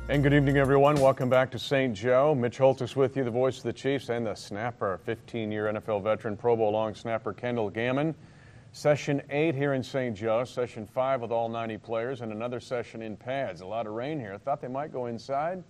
And good evening, everyone. Welcome back to St. Joe. Mitch Holtis with you, the voice of the Chiefs, and the snapper, 15-year NFL veteran, Pro Bowl long snapper Kendall Gammon. Session 8 here in St. Joe, Session 5 with all 90 players, and another session in pads. A lot of rain here. I thought they might go inside.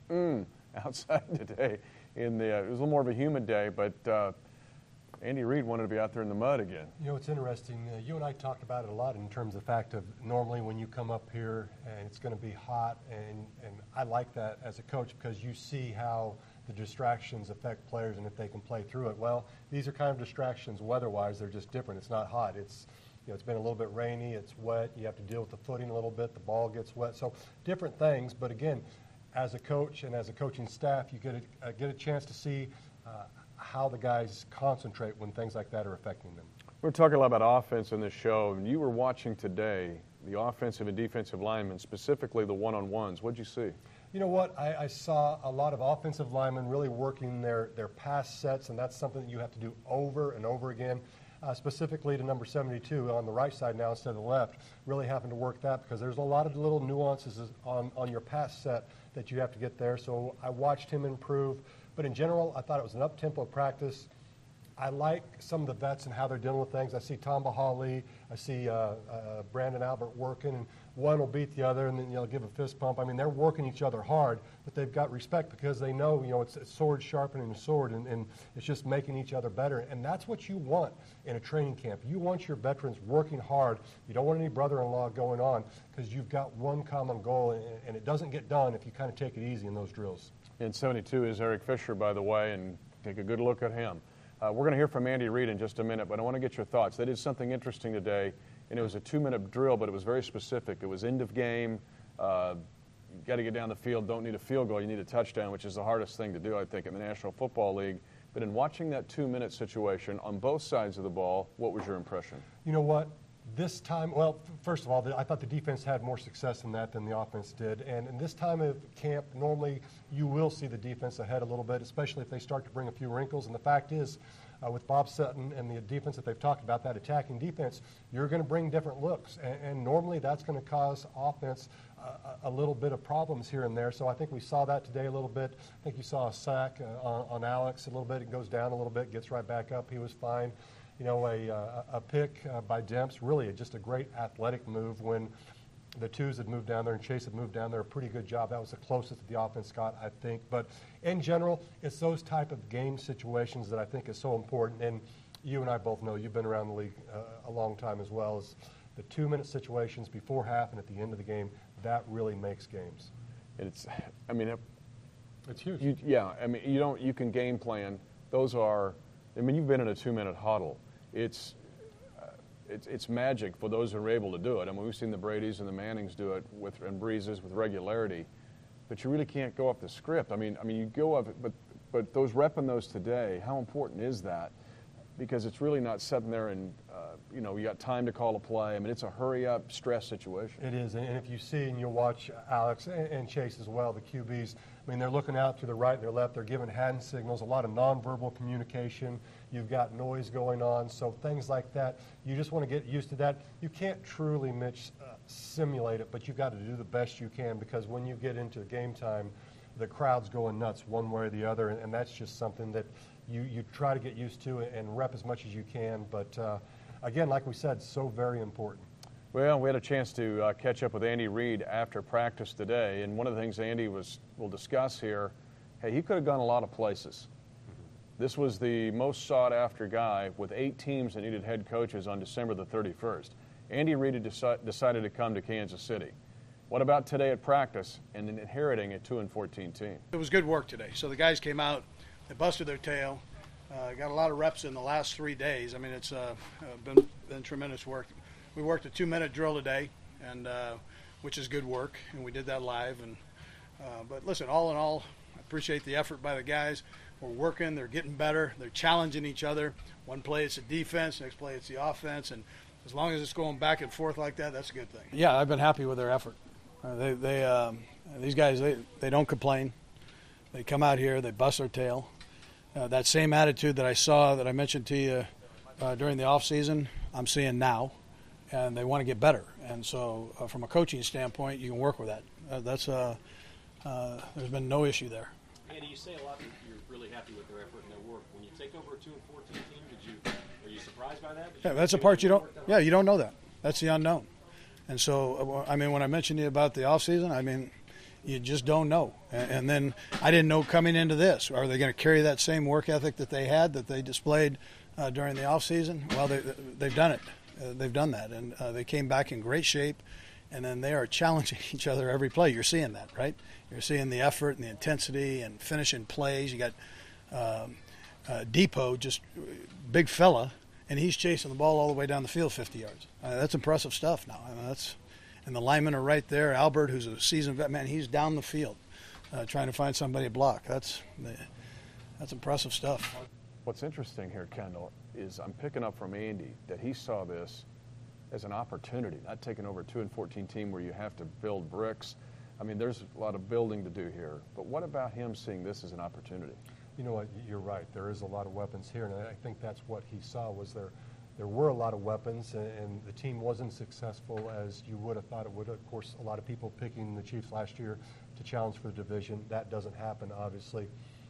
Outside today. It was a little more of a humid day, but Andy Reid wanted to be out there in the mud again. You know, it's interesting. You and I talked about it a lot in terms of the fact of normally when you come up here and it's going to be hot, and I like that as a coach because you see how the distractions affect players and if they can play through it. Well, these are kind of distractions weather-wise. They're just different. It's not hot. It's been a little bit rainy. It's wet. You have to deal with the footing a little bit. The ball gets wet. So different things. But again, as a coach and as a coaching staff, you get a chance to see how the guys concentrate when things like that are affecting them. We're talking a lot about offense in this show, and you were watching today the offensive and defensive linemen, specifically the one-on-ones. What did you see? You know what? I saw a lot of offensive linemen really working their pass sets, and that's something that you have to do over and over again. Specifically to number 72 on the right side now instead of the left, really having to work that because there's a lot of little nuances on your pass set that you have to get there. So I watched him improve. But in general, I thought it was an up-tempo practice. I like some of the vets and how they're dealing with things. I see Tamba Hali, I see Brandon Albert working, and one will beat the other and then give a fist pump. I mean, they're working each other hard, but they've got respect because they know, it's sword sharpening a sword, and it's just making each other better. And that's what you want in a training camp. You want your veterans working hard. You don't want any brother-in-law going on because you've got one common goal, and it doesn't get done if you kind of take it easy in those drills. And 72 is Eric Fisher, by the way, and take a good look at him. We're going to hear from Andy Reid in just a minute, but I want to get your thoughts. They did something interesting today, and it was a 2-minute drill, but it was very specific. It was end of game. You got to get down the field. Don't need a field goal. You need a touchdown, which is the hardest thing to do, I think, in the National Football League. But in watching that 2-minute situation on both sides of the ball, what was your impression? You know what? This time, well, first of all, I thought the defense had more success in that than the offense did. And in this time of camp, normally you will see the defense ahead a little bit, especially if they start to bring a few wrinkles. And the fact is, with Bob Sutton and the defense that they've talked about, that attacking defense, you're going to bring different looks. And normally that's going to cause offense a little bit of problems here and there. So I think we saw that today a little bit. I think you saw a sack on Alex a little bit. It goes down a little bit, gets right back up. He was fine. A pick by Demps, really just a great athletic move when the twos had moved down there and Chase had moved down there. A pretty good job. That was the closest that the offense got, I think. But in general, it's those type of game situations that I think is so important. And you and I both know you've been around the league a long time as well. As the 2-minute situations before half and at the end of the game, that really makes games. It's huge. You can game plan. You've been in a 2-minute huddle. It's magic for those who are able to do it. I mean, we've seen the Bradys and the Mannings do it and Breezes with regularity, but you really can't go off the script. I mean, you go off, but those repping those today, how important is that? Because it's really not sitting there and you got time to call a play. I mean, it's a hurry-up, stress situation. It is, and if you see and you'll watch Alex and Chase as well, the QBs, I mean, they're looking out to the right and their left. They're giving hand signals, a lot of nonverbal communication. You've got noise going on, so things like that. You just want to get used to that. You can't truly, Mitch, simulate it, but you've got to do the best you can because when you get into game time, the crowd's going nuts one way or the other, and that's just something that you try to get used to and rep as much as you can. But, again, like we said, so very important. Well, we had a chance to catch up with Andy Reid after practice today, and one of the things Andy will discuss here, hey, he could have gone a lot of places. This was the most sought-after guy with 8 teams that needed head coaches on December the 31st. Andy Reid had decided to come to Kansas City. What about today at practice and inheriting a 2-14 team? It was good work today. So the guys came out, they busted their tail, got a lot of reps in the last 3 days. I mean, it's been tremendous work. We worked a 2-minute drill today, and which is good work, and we did that live. And but listen, all in all, I appreciate the effort by the guys. We're working, they're getting better, they're challenging each other. One play it's the defense, next play it's the offense, and as long as it's going back and forth like that, that's a good thing. Yeah, I've been happy with their effort. These guys, they don't complain. They come out here, they bust their tail. That same attitude that I mentioned to you during the off season, I'm seeing now, and they want to get better. And so, from a coaching standpoint, you can work with that. there's been no issue there. Andy, you say a lot that you're really happy with their effort and their work. When you take over a 2-14 team, are you surprised by that? Yeah, that's a part you don't. Yeah, you don't know that. That's the unknown. And so, I mean, when I mentioned to you about the off season, I mean, you just don't know. And then I didn't know coming into this. Are they going to carry that same work ethic that they had, that they displayed during the off season? Well, they've done it. They've done that, and they came back in great shape. And then they are challenging each other every play. You're seeing that, right? You're seeing the effort and the intensity and finishing plays. You got Depot, just big fella, and he's chasing the ball all the way down the field 50 yards. That's impressive stuff now. I mean, and the linemen are right there. Albert, who's a seasoned vet, man, he's down the field trying to find somebody to block. That's impressive stuff. What's interesting here, Kendall, is I'm picking up from Andy that he saw this as an opportunity, not taking over a 2-14 team where you have to build bricks. I mean, there's a lot of building to do here. But what about him seeing this as an opportunity? You know what? You're right. There is a lot of weapons here, and I think that's what he saw was there were a lot of weapons, and the team wasn't successful as you would have thought it would. Of course, a lot of people picking the Chiefs last year to challenge for the division. That doesn't happen, obviously.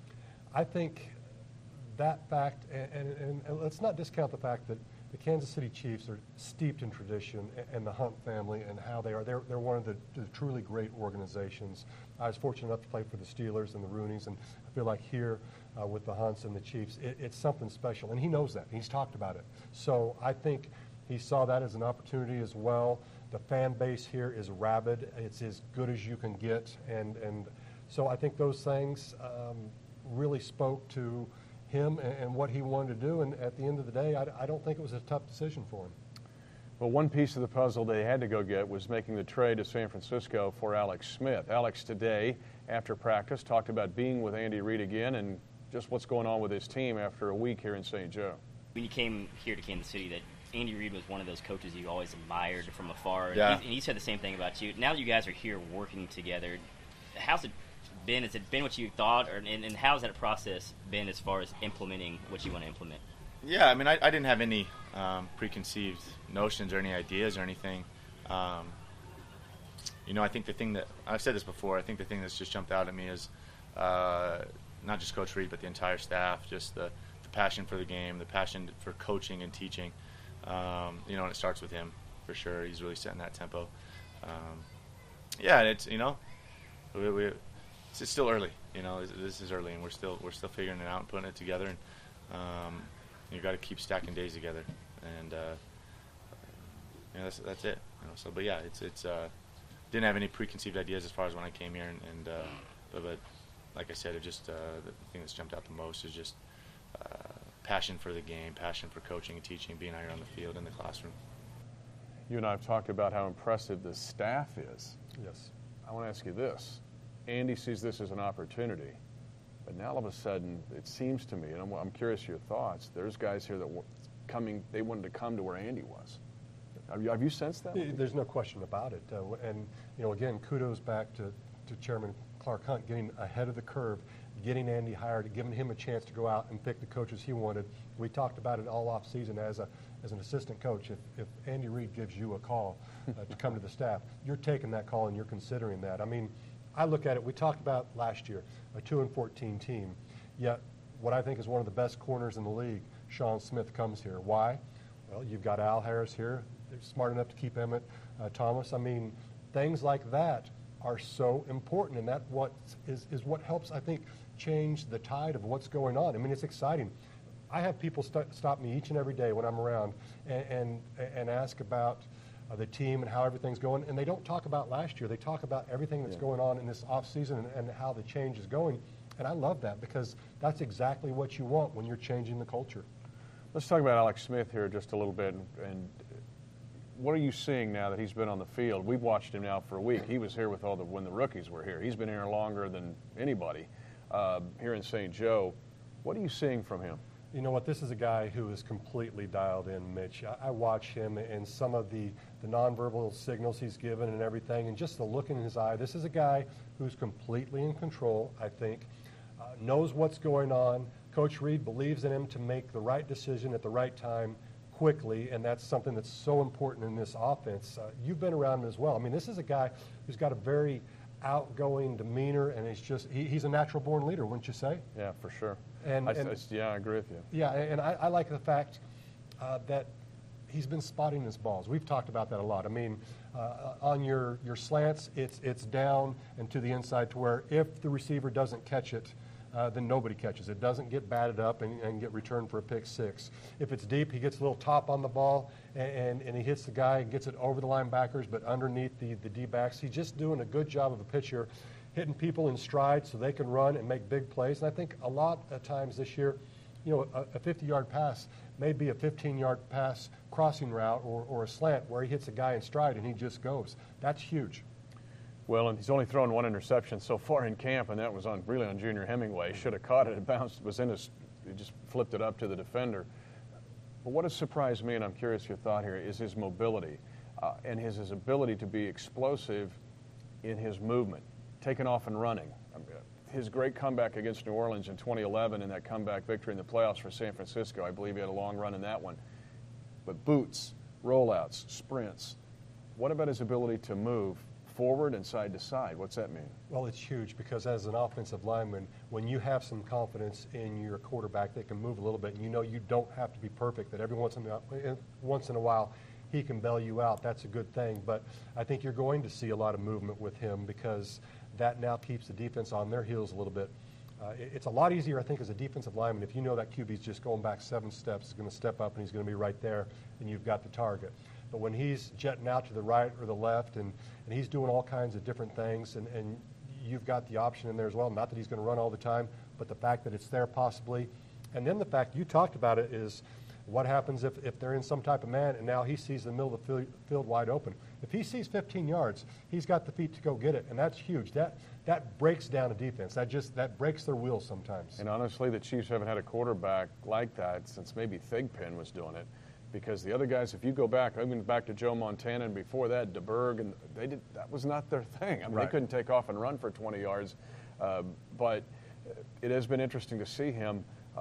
I think that fact, and let's not discount the fact that the Kansas City Chiefs are steeped in tradition, and the Hunt family and how they are. They're one of the truly great organizations. I was fortunate enough to play for the Steelers and the Rooneys, and I feel like here with the Hunts and the Chiefs, it's something special. And he knows that. He's talked about it. So I think he saw that as an opportunity as well. The fan base here is rabid. It's as good as you can get. And so I think those things really spoke to him and what he wanted to do, and at the end of the day, I don't think it was a tough decision for him. Well, one piece of the puzzle they had to go get was making the trade to San Francisco for Alex Smith. Alex today, after practice, talked about being with Andy Reid again and just what's going on with his team after a week here in St. Joe. When you came here to Kansas City, that Andy Reid was one of those coaches you always admired from afar. Yeah. And he said the same thing about you. Now that you guys are here working together, how's it been? Has it been what you thought, and how's that process been as far as implementing what you want to implement? Yeah, I mean, I didn't have any preconceived notions or any ideas or anything. You know, I think the thing that – I've said this before. I think the thing that's just jumped out at me is not just Coach Reid but the entire staff, just the passion for the game, the passion for coaching and teaching. You know, and it starts with him for sure. He's really setting that tempo. Yeah, and it's, you know, it's still early. You know, this is early, and we're still figuring it out and putting it together. And you got to keep stacking days together, and you know, that's it. You know, so, but yeah, it's didn't have any preconceived ideas as far as when I came here, but like I said, it just the thing that's jumped out the most is just passion for the game, passion for coaching and teaching, being out here on the field in the classroom. You and I have talked about how impressive the staff is. Yes. I want to ask you this. Andy sees this as an opportunity, but now all of a sudden it seems to me, and I'm curious your thoughts, there's guys here that they wanted to come to where Andy was. Have you sensed that? There's no question about it. And, you know, again, kudos back to Chairman Clark Hunt getting ahead of the curve, getting Andy hired, giving him a chance to go out and pick the coaches he wanted. We talked about it all off season as an assistant coach. If Andy Reid gives you a call to come to the staff, you're taking that call and you're considering that. I mean, I look at it, we talked about last year, a 2-14 team, yet what I think is one of the best corners in the league, Sean Smith, comes here. Why? Well, you've got Al Harris here. They're smart enough to keep Emmett Thomas. I mean, things like that are so important, and that is what helps, I think, change the tide of what's going on. I mean, it's exciting. I have people stop me each and every day when I'm around and ask about the team and how everything's going, and they don't talk about last year. They talk about everything that's going on in this offseason and how the change is going, and I love that because that's exactly what you want when you're changing the culture. Let's talk about Alex Smith here just a little bit, and what are you seeing now that he's been on the field? We've watched him now for a week. He was here with when the rookies were here. He's been here longer than anybody here in St. Joe. What are you seeing from him? You know what? This is a guy who is completely dialed in, Mitch. I watch him and some of the nonverbal signals he's given and everything, and just the look in his eye. This is a guy who's completely in control, I think, knows what's going on. Coach Reid believes in him to make the right decision at the right time quickly, and that's something that's so important in this offense. You've been around him as well. I mean, this is a guy who's got a very outgoing demeanor, and he's a natural-born leader, wouldn't you say? Yeah, for sure. And I agree with you. Yeah, and I like the fact that he's been spotting his balls. We've talked about that a lot. I mean, on your slants, it's down and to the inside to where if the receiver doesn't catch it, then nobody catches it. Doesn't get batted up and get returned for a pick six. If it's deep, he gets a little top on the ball and he hits the guy and gets it over the linebackers, but underneath the D-backs. He's just doing a good job of a pitcher, hitting people in stride so they can run and make big plays. And I think a lot of times this year, a 50-yard pass may be a 15-yard pass crossing route or a slant where he hits a guy in stride and he just goes. That's huge. Well, and he's only thrown one interception so far in camp, and that was on Junior Hemingway. Should have caught it. It bounced, was in his, he just flipped it up to the defender. But what has surprised me, and I'm curious your thought here, is his mobility and his ability to be explosive in his movement, taking off and running. His great comeback against New Orleans in 2011 and that comeback victory in the playoffs for San Francisco, I believe he had a long run in that one. But boots, rollouts, sprints. What about his ability to move forward and side to side? What's that mean? Well, it's huge because as an offensive lineman, when you have some confidence in your quarterback that can move a little bit, and you don't have to be perfect, that every once in a while he can bail you out, that's a good thing. But I think you're going to see a lot of movement with him because that now keeps the defense on their heels a little bit. It's a lot easier, I think, as a defensive lineman if you know that QB's just going back 7 steps, he's going to step up and he's going to be right there, and you've got the target. But when he's jetting out to the right or the left and he's doing all kinds of different things and you've got the option in there as well, not that he's going to run all the time, but the fact that it's there possibly. And then the fact you talked about it is what happens if they're in some type of man and now he sees the middle of the field wide open. If he sees 15 yards, he's got the feet to go get it, and that's huge. That breaks down a defense. That breaks their wheels sometimes. And honestly, the Chiefs haven't had a quarterback like that since maybe Thigpen was doing it. Because the other guys, if you go back, I went back to Joe Montana, and before that, DeBerg, and that was not their thing. I mean, right. They couldn't take off and run for 20 yards. But it has been interesting to see him